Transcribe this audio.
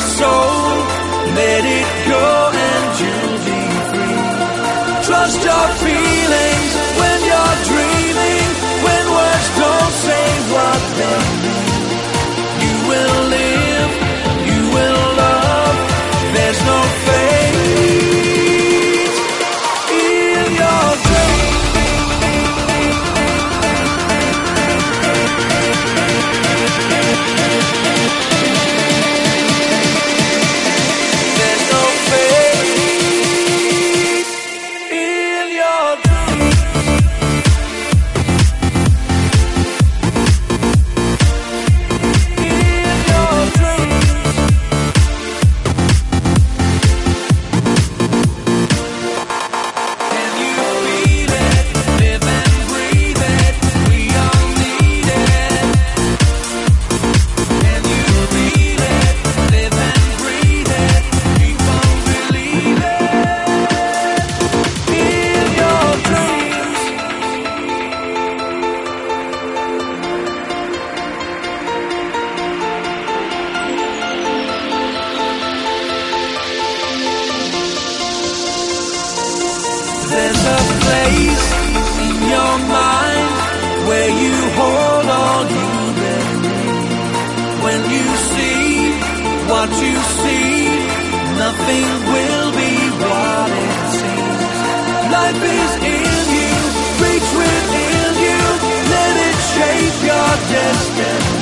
soul, let it go and you'll be free. Trust your feelings when you're dreaming, when words don't say what they mean. You will live, you will love, there's no fate in your dreams. There's no fate in your dreams. In your dreams. Can you feel it? Live and breathe it. We all need it. Can you feel it? Live and breathe it. Keep on believing in your dreams. There's a place in your mind where you hold all you've been made. When you see what you see, nothing will be what it seems. Life is in you, reach within you, let it shape your destiny.